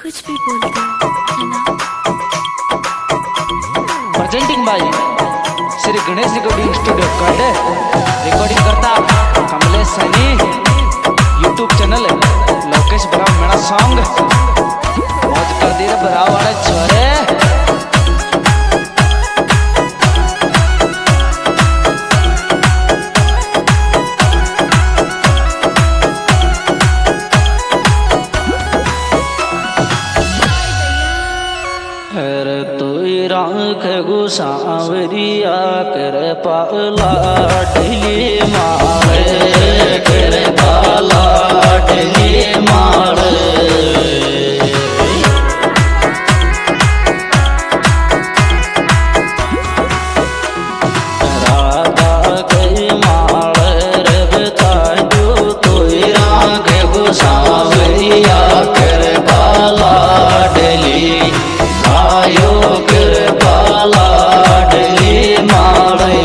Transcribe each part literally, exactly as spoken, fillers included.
कुछ भी बोलते है ना। Presenting by Shri Ganesh recording studio काटे रिकॉर्डिंग करता कमलेश सैनी यूट्यूब चैनल लोकेश बड़ा मेरा सॉन्ग मौज कर दी रे बड़ा वाले छोरे। राख गुसावरिया कर पाला डली मारे कर पाला डली मारे राधा कई मार रबता जो तो राख गुसावरिया कर पाला डली आयो कर पाला डली मारे।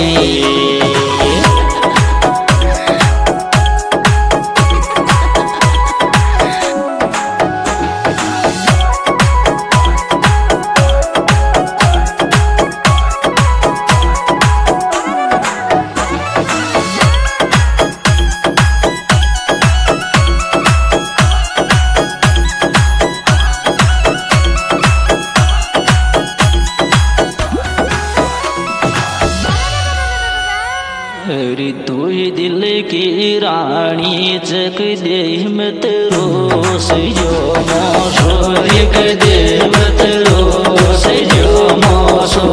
तुई दिल की रानी जग दे मत रोस जो मोसो एक दे मत रोस जो मोसो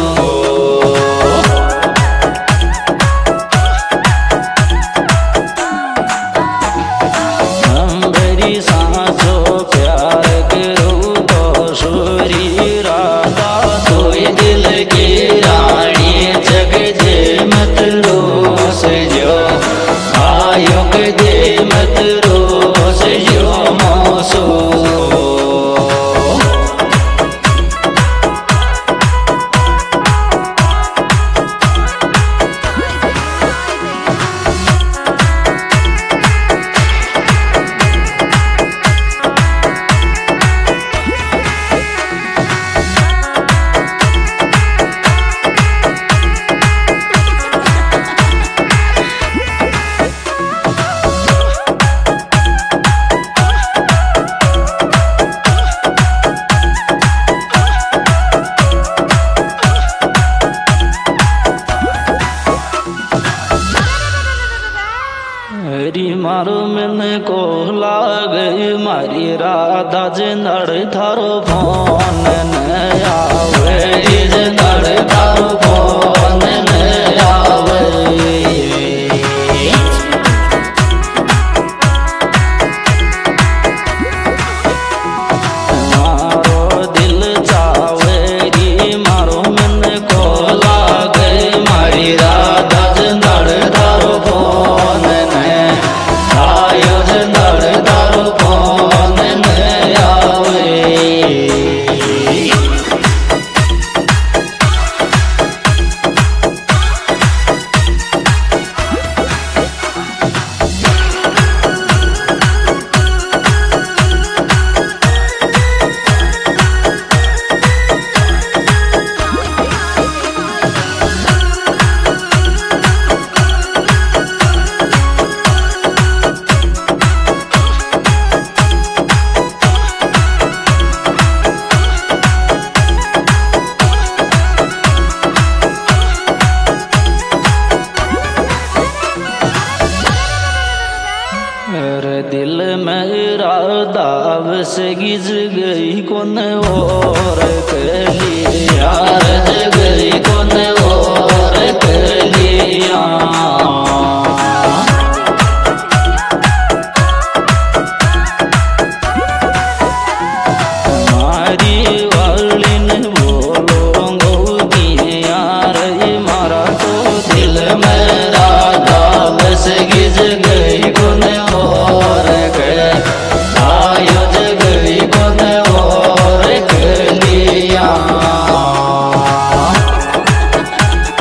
अंबरी सांसो प्यार करो तो सूरी राधा तुई दिल की रानी जग दे मत रोस जो आयो के दे मत रोस जो मोसो। हरी मारो मन को लाग मारी राधा जनड़ थारो फोन नया वे जनड़ थारो फोन नया वे मारो दिल चावेरी मारो मन को लाग मारी राधा जनड़ थारो फोन दिल मेरा दाव से गिज गई कौन और कली यार गई कौन और कलिया हमारी वालिन बोलो की यार मारा तो दिल मेरा दाव से गिज गई कौन और आयो जगरी कौन और कलिया।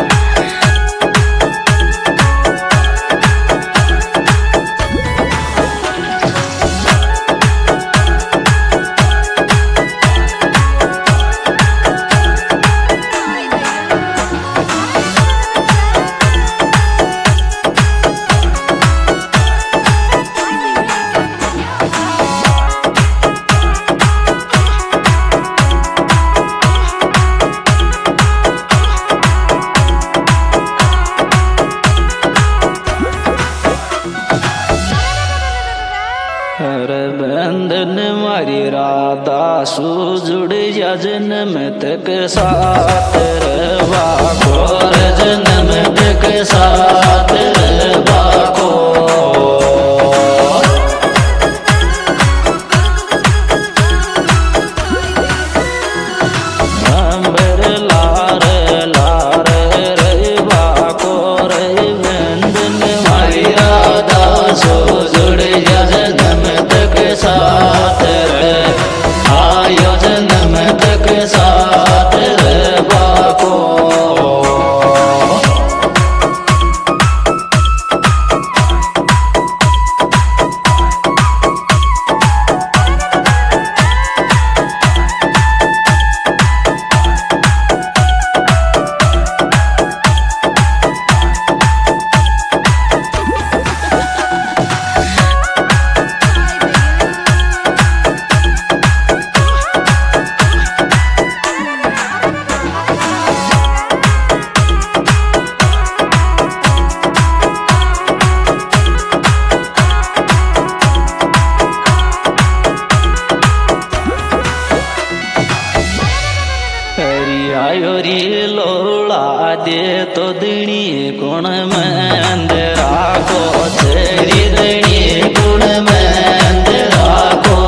राधा सुजुड़ या जन्म तक साथ रहवा को जन्म तक साथ रहवा को री लोला दे तो दणी गुण मंदरा को छेरी दणी गुण मंदरा को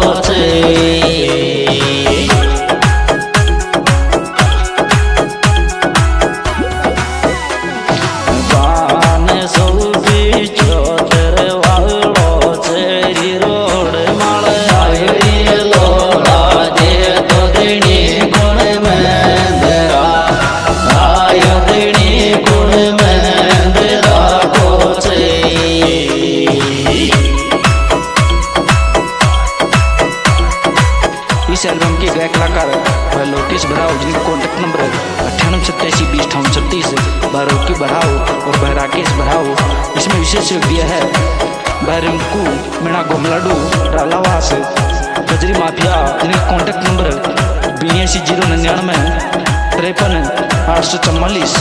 बान सौदी चौधर वालो छेरी रोड माल आयरी लोला दे तो दणी गुण इस एल्बम के गायक कलाकार भाई लोकेश बढ़ाओ जिनका कॉन्टैक्ट नंबर है अट्ठानवे सत्तासी बीस अठावन छत्तीस बारोकी बढ़ाओ और भाई राकेश बढ़ाओ। इसमें विशेष दिया है भाई रिंकू मीणा गोमलाडू रालावास गजरी माफिया जिनका कॉन्टैक्ट नंबर बयासी जीरो निन्यानवे तिरपन आठ सौ चौवालीस।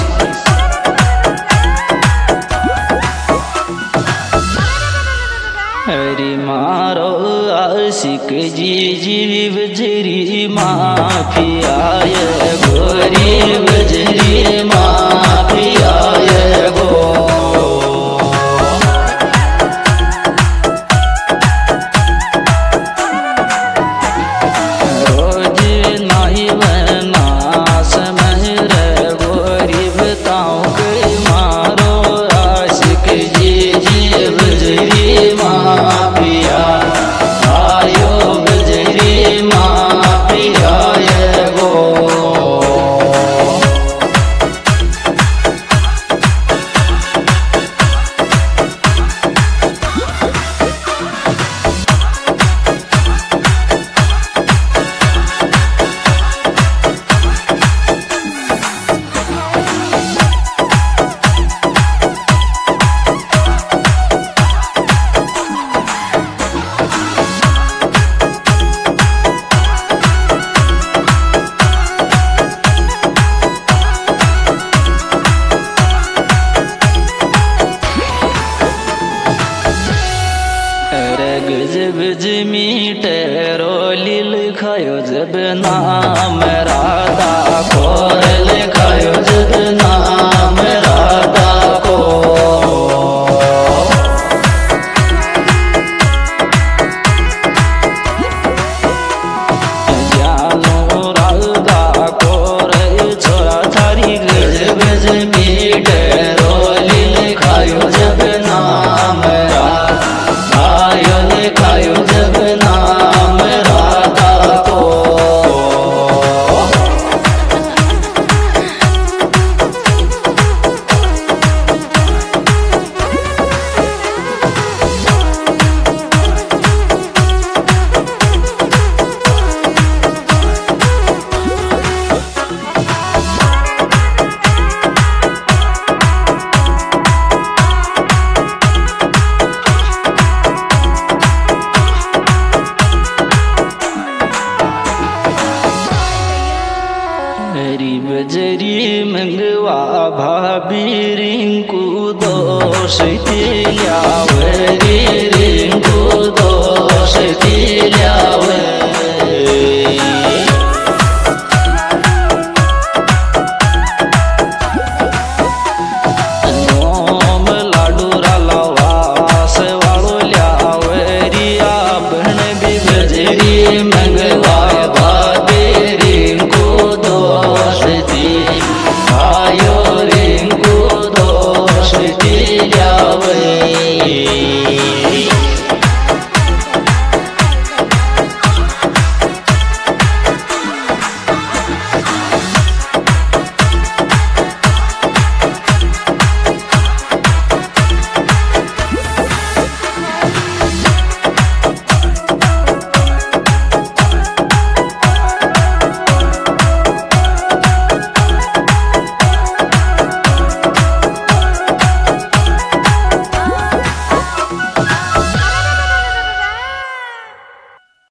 हरी मारो आशिक जी जीव जरी माफिया गोरी बजरी माफिया गो रोज नहीं बना समझ गोरी बताओ के मारो आशिक जी जीव जरी माफिया आयो बजरी माफिया गो जब मीटे रोली लिखायो जब नाम राधा को लिखायो जब नाम राधा को जानो राधा को रे छोरा थारी गजब मीटे रोली लिखायो जब नाम लिखायो जब नाम राधा को बजरी मंगवा भाभी रिंकू दोष लिया